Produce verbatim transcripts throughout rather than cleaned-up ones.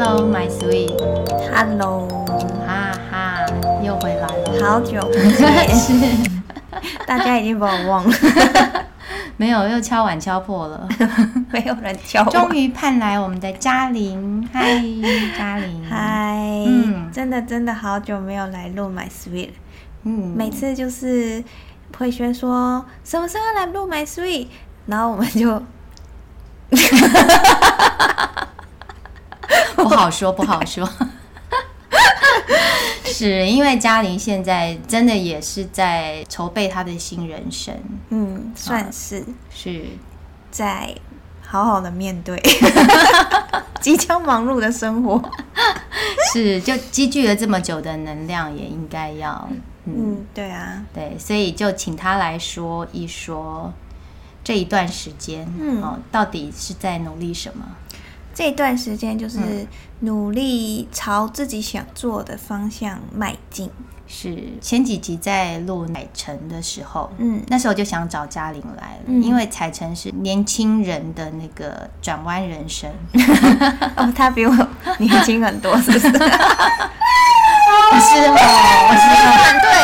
Hello my sweet Hello 哈哈又回来了， 好久不见是大家已经把我忘了没有，又敲碗敲破了没有人敲我， 终于盼来我们的嘉玲。嗨嘉玲， 嗨、 嗯、 真的真的好久没有来录 My Sweet 了、 嗯、 每次就是慧萱说什么时候来录 My Sweet， 然后我们就不好说不好说是因为嘉玲现在真的也是在筹备她的新人生， 嗯，算是、啊、 是在好好的面对即将忙碌的生活是就积聚了这么久的能量，也应该要 嗯, 嗯对啊， 对，所以就请他来说一说这一段时间、嗯哦、到底是在努力什么。 这一段时间就是努力朝自己想做的方向迈进。 是前几集在录彩晨的时候， 嗯， 那时候就想找嘉玲来了、嗯、因为彩晨是年轻人的那个转弯人生哦，他比我年轻很多是不是我是哦，我是反对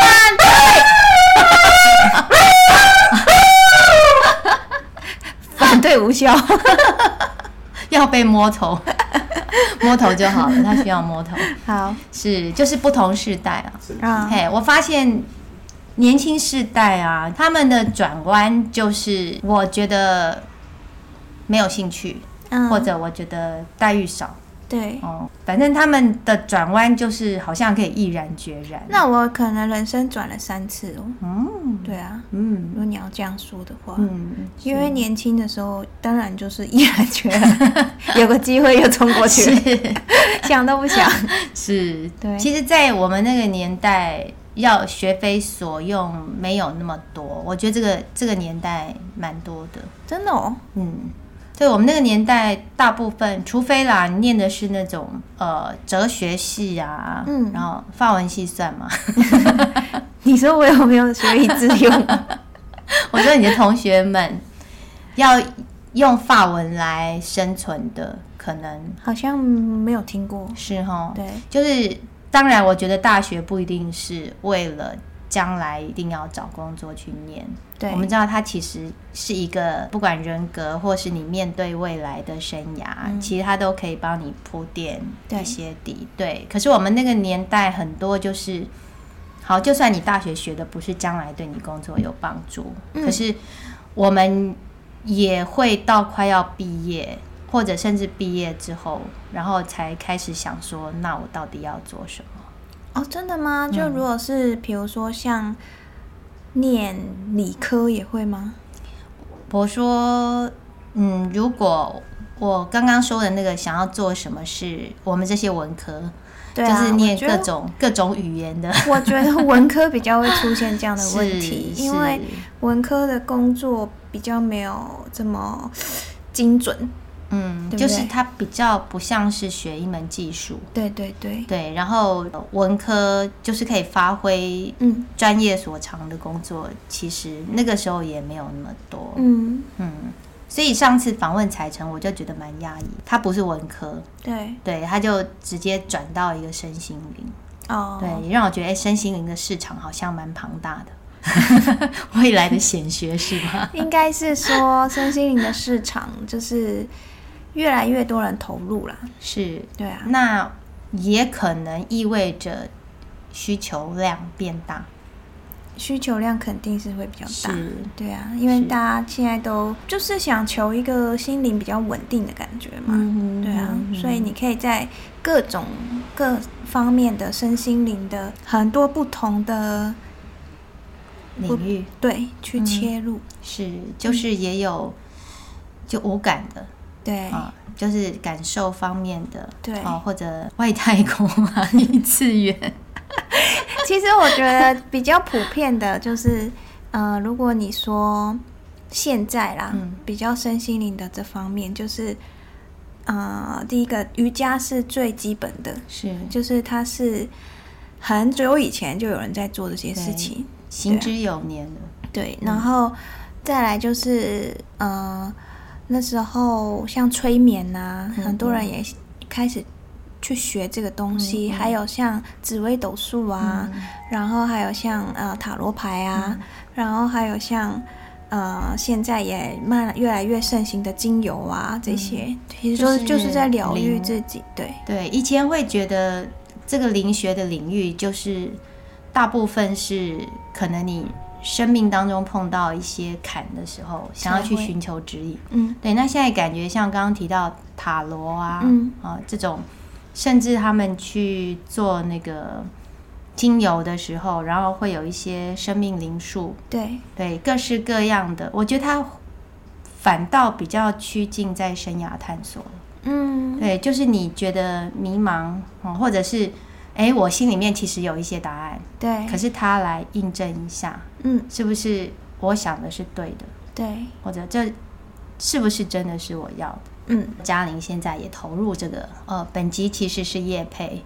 反对反对无效要被摸头摸头就好了，他需要摸头。 好， 是就是不同世代啊。嘿、嗯，我发现年轻世代啊，他们的转弯就是我觉得没有兴趣、嗯、或者我觉得待遇少。 对、 哦，反正他们的转弯就是好像可以毅然决然。 那我可能人生转了三次哦。 嗯， 对啊， 嗯， 如果你要这样说的话， 嗯， 因为年轻的时候当然就是毅然决然有个机会就冲过去了想都不想。 是， 对， 其实在我们那个年代要学非所用没有那么多，我觉得这个这个年代蛮多的。 真的哦。 嗯，对，我们那个年代大部分除非啦你念的是那种呃哲学系啊，嗯，然后法文系算吗你说我有没有学以致用我说你的同学们要用法文来生存的可能好像没有听过。 是齁， 对， 就是当然我觉得大学不一定是为了将来一定要找工作去念，对，我们知道它其实是一个不管人格或是你面对未来的生涯、嗯、其实它都可以帮你铺垫一些底。 对, 对，可是我们那个年代很多就是好，就算你大学学的不是将来对你工作有帮助、嗯、可是我们也会到快要毕业或者甚至毕业之后，然后才开始想说那我到底要做什么。 哦，真的吗？就如果是比如说像念理科也会吗？ 我说嗯，如果我刚刚说的那个想要做什么是我们这些文科，对、啊、就是念各种各种语言的。我觉得文科比较会出现这样的问题因为文科的工作比较没有这么精准。嗯，对对， 就是它比较不像是学一门技术。 对对对对，然后文科就是可以发挥专业所长的工作、嗯、其实那个时候也没有那么多。嗯嗯，所以上次访问彩晨我就觉得蛮压抑，他不是文科，对对，他就直接转到一个身心灵。哦，对，也让我觉得、欸、身心灵的市场好像蛮庞大的未来的显学是吗？ 应该是说身心灵的市场就是越来越多人投入啦。 是， 对啊， 那也可能意味着需求量变大。 需求量肯定是会比较大，对啊，因为大家现在都就是想求一个心灵比较稳定的感觉嘛、嗯、对啊、嗯、所以你可以在各种各方面的身心灵的很多不同的领域对去切入、嗯、 是，就是也有就无感的， 对、 啊、就是感受方面的， 对、 啊、或者外太空啊异次元其实我觉得比较普遍的就是，呃，如果你说现在啦，嗯、比较身心灵的这方面，就是，呃，第一个瑜伽是最基本的，是，就是它是很久以前就有人在做这些事情， 行之有年了。 对，然后再来就是，呃，那时候像催眠啊，嗯、很多人也开始去学这个东西，嗯嗯，还有像紫微斗数啊，嗯，然后还有像呃塔罗牌啊，嗯，然后还有像呃现在也慢越来越盛行的精油啊，这些，嗯，其实就是就是在疗愈自己。对对，以前会觉得这个灵学的领域就是大部分是可能你生命当中碰到一些坎的时候，想要去寻求指引。嗯，对。那现在感觉像刚刚提到塔罗啊，嗯啊这种，甚至他们去做那个精油的时候，然后会有一些生命灵数， 对对，各式各样的。我觉得它反倒比较趋近在生涯探索。嗯，对，就是你觉得迷茫，嗯、或者是。哎，我心里面其实有一些答案， 对， 可是他来印证一下，嗯，是不是我想的是对的？ 对， 或者这是不是真的是我要的？嗯，嘉玲现在也投入这个，呃，本集其实是业配，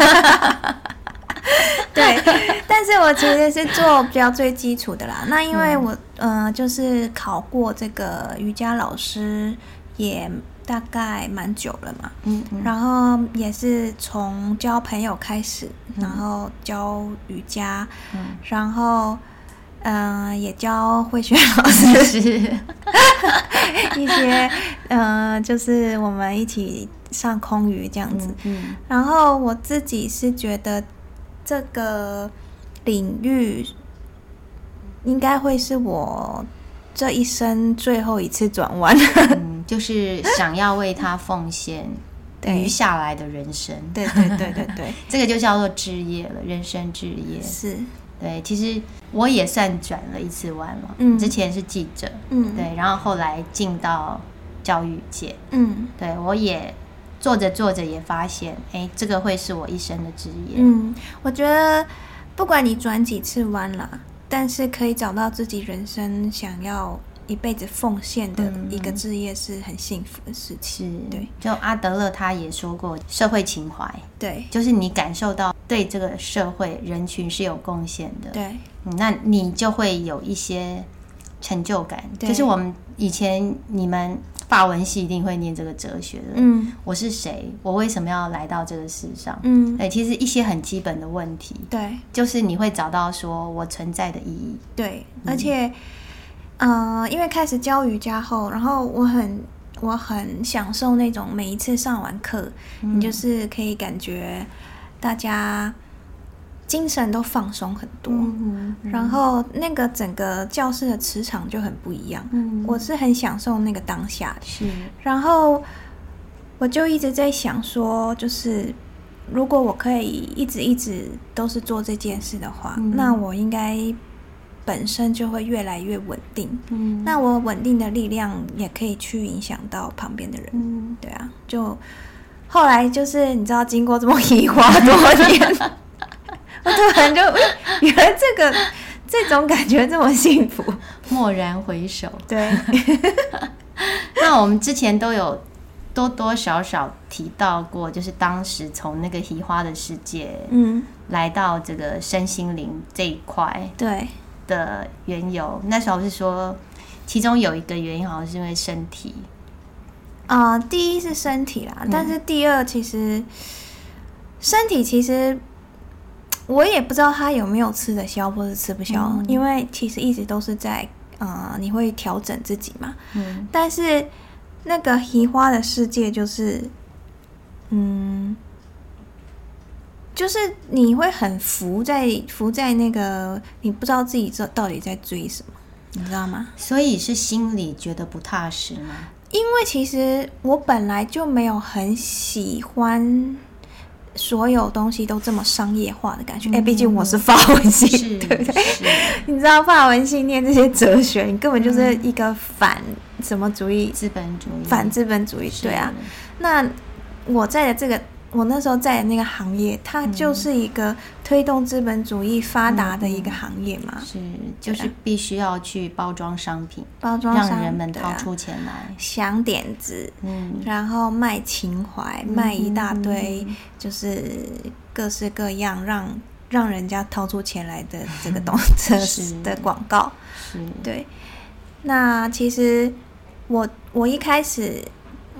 对，但是我其实是做比较最基础的啦。那因为我，嗯、呃，就是考过这个瑜伽老师也。大概蛮久了嘛，嗯嗯，然后也是从交朋友开始，嗯，然后教瑜伽，嗯，然后嗯、呃、也教慧萱老师一些呃就是我们一起上空瑜这样子，嗯嗯，然后我自己是觉得这个领域应该会是我这一生最后一次转弯， 嗯，就是想要为他奉献余下来的人生。 对对对对对， 这个就叫做志业了，人生志业。 是， 对，其实我也算转了一次弯了。嗯，之前是记者，嗯，对，然后后来进到教育界，嗯，对，我也做着做着也发现，哎，这个会是我一生的志业。 嗯，我觉得不管你转几次弯啦。但是可以找到自己人生想要一辈子奉献的一个志业是很幸福的事情。 是，对，就阿德勒他也说过社会情怀， 对， 就是你感受到对这个社会人群是有贡献的， 对， 嗯，那你就会有一些成就感。就是我们以前你们法文系一定会念这个哲学的，嗯，我是谁？我为什么要来到这个世上？嗯，对，其实一些很基本的问题， 对， 就是你会找到说我存在的意义。 对，而且，嗯、呃，因为开始教瑜伽后，然后我很我很享受那种每一次上完课，嗯、你就是可以感觉大家精神都放松很多，嗯嗯、然后那个整个教室的磁场就很不一样。嗯、我是很享受那个当下的。 是， 然后我就一直在想说，就是如果我可以一直一直都是做这件事的话，嗯、那我应该本身就会越来越稳定。嗯、那我稳定的力量也可以去影响到旁边的人。嗯、对啊，就后来就是你知道，经过这么移花多年。我突然就原来这个这种感觉这么幸福， 蓦然回首。 对， 那我们之前都有多多少少提到过，就是当时从那个移花的世界，嗯，来到这个身心灵这一块， 对的缘由。那时候是说，其中有一个原因好像是因为身体。 啊、呃，第一是身体啦，嗯、但是第二其实身体其实。我也不知道他有没有吃得消或是吃不消，嗯、因为其实一直都是在呃，你会调整自己嘛。嗯。但是那个移花的世界就是，嗯，就是你会很浮在浮在那个，你不知道自己这到底在追什么，你知道吗？ 所以是心里觉得不踏实吗？ 因为其实我本来就没有很喜欢。所有东西都这么商业化的感觉，哎、嗯，毕竟我是法文系，对不对？你知道法文系念这些哲学，你根本就是一个反什么主义？ 资本主义， 反资本主义，对啊。那我在的这个，我那时候在的那个行业，它就是一个推动资本主义发达的一个行业嘛， 嗯、是，就是必须要去包装商品， 包装商让人们掏出钱来，啊、 想点子，嗯，然后卖情怀，嗯、卖一大堆，就是各式各样让让人家掏出钱来的这个东西的广告， 是， 对。那其实我我一开始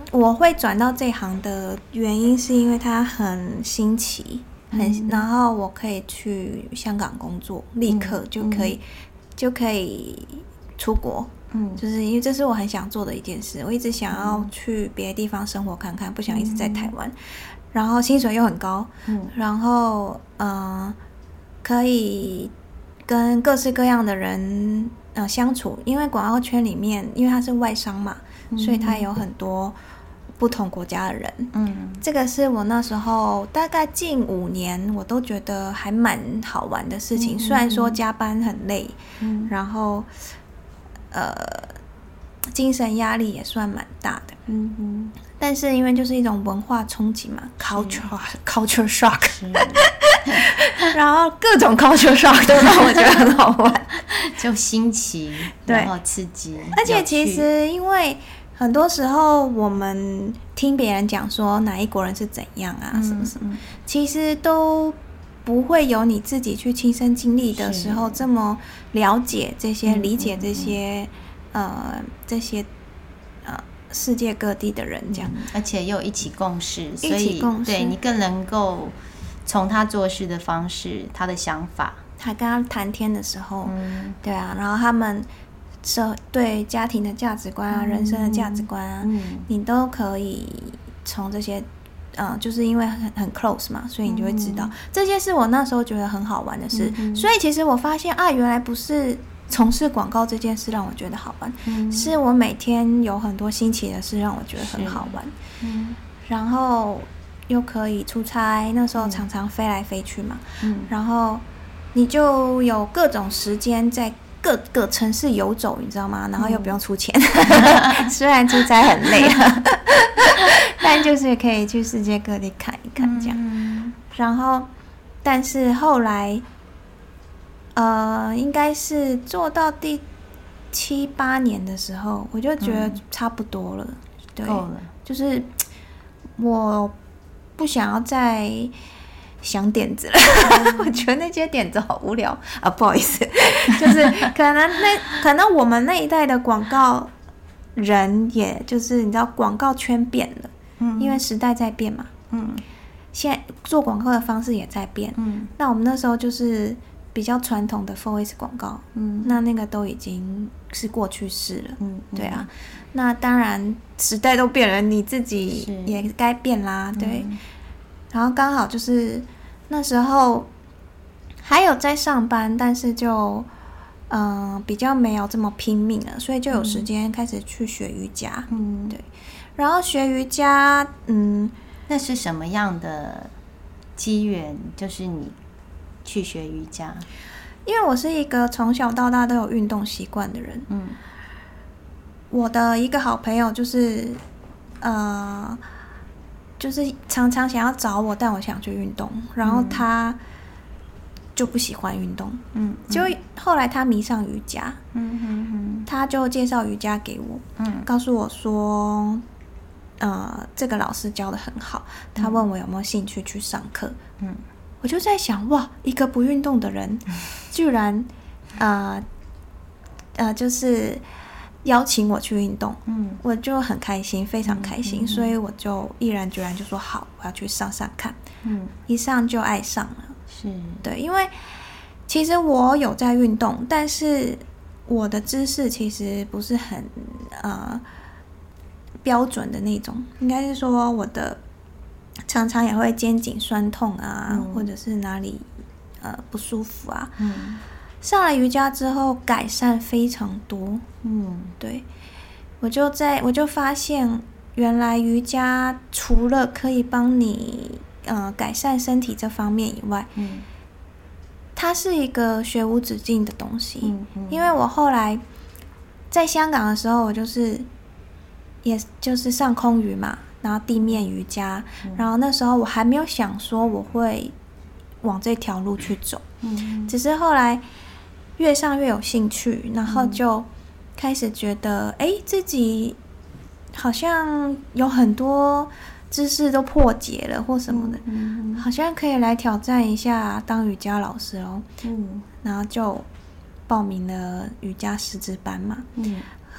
我会转到这行的原因是因为它很新奇，很、嗯、然后我可以去香港工作，立刻就可以、嗯、就可以出国。嗯，就是因为这是我很想做的一件事，我一直想要去别的地方生活看看，不想一直在台湾、嗯、然后薪水又很高，嗯，然后呃可以跟各式各样的人呃相处，因为广告圈里面因为它是外商嘛、嗯、所以它有很多不同国家的人，嗯，这个是我那时候大概近五年我都觉得还蛮好玩的事情、嗯、虽然说加班很累，嗯，然后呃，精神压力也算蛮大的，嗯嗯，但是因为就是一种文化冲击嘛 ，culture culture shock， 然后各种 culture shock 都让我觉得很好玩， 就新奇，然后刺激， 而且其实因为很多时候我们听别人讲说哪一国人是怎样啊，嗯、什么什么，其实都不会有你自己去亲身经历的时候这么了解这些、理解这些、嗯、呃这些呃世界各地的人这样、嗯， 而且又一起共事，所以对你更能够从他做事的方式、他的想法， 他跟他谈天的时候，嗯、对啊，然后他们社对家庭的价值观啊、嗯、人生的价值观啊，嗯、你都可以从这些。嗯，就是因为很很 close 嘛，所以你就会知道、嗯、这些是我那时候觉得很好玩的事、嗯、所以其实我发现啊，原来不是从事广告这件事让我觉得好玩、嗯、是我每天有很多新奇的事让我觉得很好玩、嗯、然后又可以出差，那时候常常飞来飞去嘛、嗯、然后你就有各种时间在各个城市游走，你知道吗？然后又不用出钱、嗯、虽然出差很累但就是可以去世界各地看一看这样、嗯、然后但是后来呃，应该是做到第七八年的时候我就觉得差不多了、嗯、对，够了，就是我不想要再想点子了我觉得那些点子好无聊啊，不好意思就是可能那可能我们那一代的广告人也就是你知道广告圈变了、嗯、因为时代在变嘛，嗯，现在做广告的方式也在变，嗯，那我们那时候就是比较传统的 四 S 广告，嗯，那那个都已经是过去式了，嗯，对啊，那当然时代都变了，你自己也该变啦，对、嗯，然后刚好就是那时候还有在上班，但是就嗯、呃、比较没有这么拼命了，所以就有时间开始去学瑜伽，嗯，对，然后学瑜伽，嗯， 那是什么样的机缘？就是你去学瑜伽？ 因为我是一个从小到大都有运动习惯的人，嗯，我的一个好朋友就是呃。就是常常想要找我，但我想去运动，然后他就不喜欢运动，嗯，就后来他迷上瑜伽，嗯哼哼，他就介绍瑜伽给我，嗯，告诉我说，呃，这个老师教得很好，他问我有没有兴趣去上课，嗯，我就在想，哇，一个不运动的人，居然，呃，呃，就是。邀请我去运动，嗯，我就很开心，非常开心，嗯嗯嗯、所以我就毅然决然就说好，我要去上上看，嗯，一上就爱上了，是，对，因为其实我有在运动，但是我的姿势其实不是很呃标准的那种，应该是说我的常常也会肩颈酸痛啊，嗯、或者是哪里呃不舒服啊，嗯。上了瑜伽之后改善非常多，嗯，对，我就在我就发现原来瑜伽除了可以帮你呃改善身体这方面以外，嗯，它是一个学无止境的东西，嗯嗯，因为我后来在香港的时候我就是也就是上空瑜嘛，然后地面瑜伽，嗯，然后那时候我还没有想说我会往这条路去走，嗯，只是后来越上越有兴趣，然后就开始觉得哎、嗯，自己好像有很多知识都破解了或什么的，嗯嗯、好像可以来挑战一下当瑜伽老师哦，嗯，然后就报名了瑜伽师资班嘛，嗯，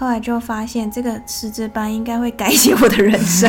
后来就发现这个师资班应该会改写我的人生。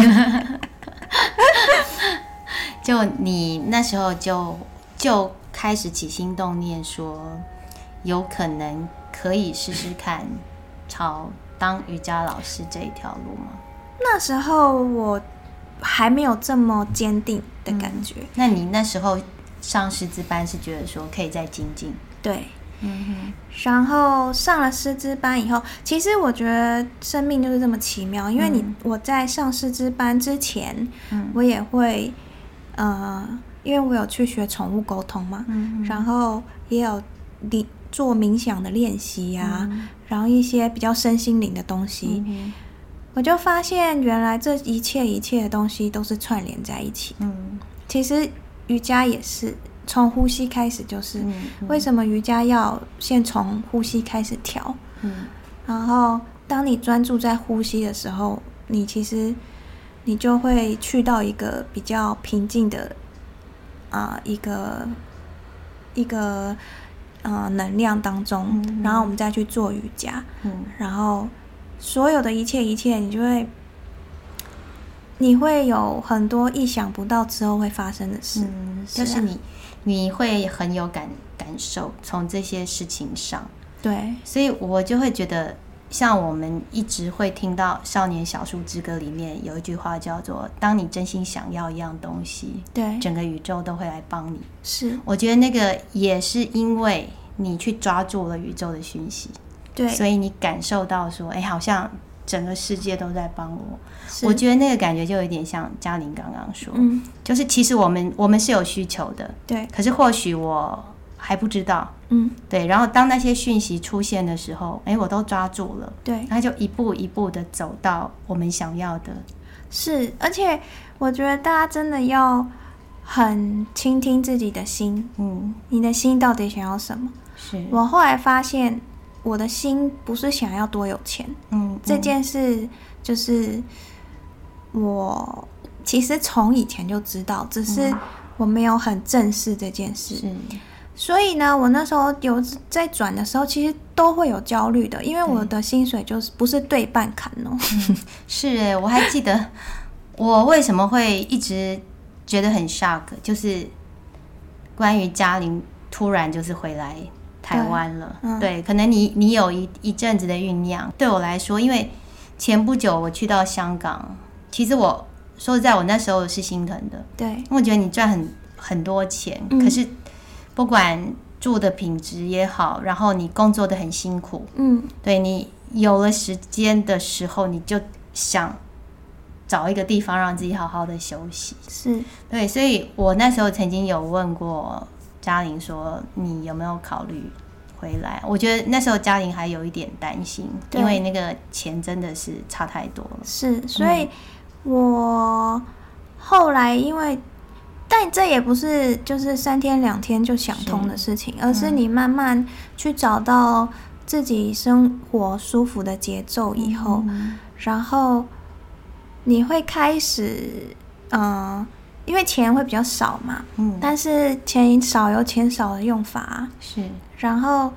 就你那时候就就开始起心动念说有可能可以试试看朝当瑜伽老师这一条路吗？ 那时候我还没有这么坚定的感觉、嗯、 那你那时候上师资班是觉得说可以再精进？ 对，嗯哼。然后上了师资班以后，其实我觉得生命就是这么奇妙，因为你、嗯、我在上师资班之前、嗯、我也会呃，因为我有去学宠物沟通嘛、嗯、然后也有做冥想的练习啊、嗯、然后一些比较身心灵的东西、嗯、我就发现原来这一切一切的东西都是串联在一起、嗯、其实瑜伽也是从呼吸开始，就是、嗯嗯、为什么瑜伽要先从呼吸开始调、嗯、然后当你专注在呼吸的时候，你其实你就会去到一个比较平静的啊、呃、一个一个呃能量当中、嗯、然后我们再去做瑜伽、嗯、然后所有的一切一切你就会你会有很多意想不到之后会发生的事、嗯、 就是你你会很有感感受从这些事情上。 对， 所以我就会觉得像我们一直会听到少年小树之歌里面有一句话叫做当你真心想要一样东西， 对， 整个宇宙都会来帮你。 是，我觉得那个也是因为你去抓住了宇宙的讯息， 对， 所以你感受到说哎，好像整个世界都在帮我。我觉得那个感觉就有点像嘉玲刚刚说、嗯、就是其实我们我们是有需求的， 对， 可是或许我还不知道， 嗯， 对，然后当那些讯息出现的时候，哎，我都抓住了， 对， 那就一步一步的走到我们想要的。 是，而且我觉得大家真的要很倾听自己的心，嗯，你的心到底想要什么？ 是我后来发现，我的心不是想要多有钱，嗯，这件事就是我其实从以前就知道，只是我没有很正视这件事。是，所以呢，我那时候有在转的时候，其实都会有焦虑的，因为我的薪水就是不是对半砍哦。 嗯、是耶，我还记得我为什么会一直觉得很 shock， 就是关于嘉玲突然就是回来台湾了。对，嗯、对，可能你你有一一阵子的酝酿。对我来说，因为前不久我去到香港，其实我说实在，我那时候是心疼的。 对， 因为我觉得你赚很很多钱、嗯，可是不管住的品质也好，然后你工作的很辛苦，嗯，对，你有了时间的时候，你就想找一个地方让自己好好的休息。 是， 对，所以我那时候曾经有问过嘉玲说，你有没有考虑回来？我觉得那时候嘉玲还有一点担心，因为那个钱真的是差太多了。 是，所以我后来因为。但这也不是就是三天两天就想通的事情，是而是你慢慢去找到自己生活舒服的节奏以后、嗯、然后你会开始呃，因为钱会比较少嘛、嗯、但是钱少有钱少的用法， 是， 然后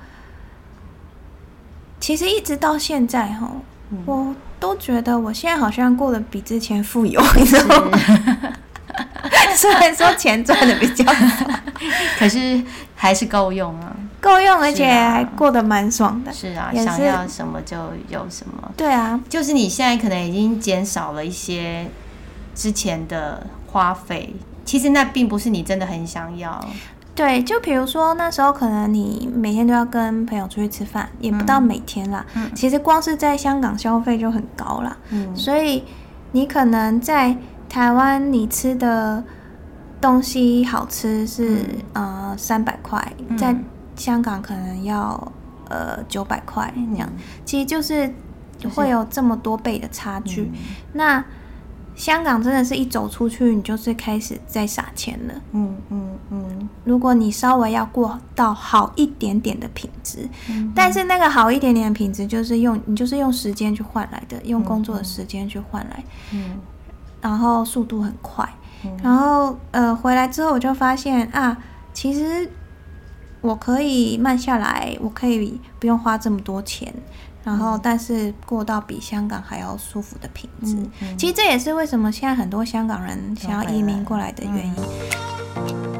其实一直到现在齁、嗯、我都觉得我现在好像过得比之前富有，你知道吗？虽然说钱赚的比较少， 可是还是够用啊， 够用，而且还过得蛮爽的。 是啊，想要什么就有什么。 对啊， 就是你现在可能已经减少了一些之前的花费，其实那并不是你真的很想要。 对，就比如说那时候可能你每天都要跟朋友出去吃饭，也不到每天啦、嗯、其实光是在香港消费就很高啦、嗯、所以你可能在台湾你吃的东西好吃是、嗯、呃三百块，在香港可能要呃九百块那样、嗯，其实就是会有这么多倍的差距。嗯、那香港真的是一走出去，你就是开始在撒钱了。嗯嗯嗯。如果你稍微要过到好一点点的品质，嗯、但是那个好一点点的品质就是用你就是用时间去换来的，用工作的时间去换来。嗯。然后速度很快。嗯、然后呃回来之后我就发现啊，其实我可以慢下来，我可以不用花这么多钱。 然后但是过到比香港还要舒服的品质。嗯嗯、其实这也是为什么现在很多香港人想要移民过来的原因。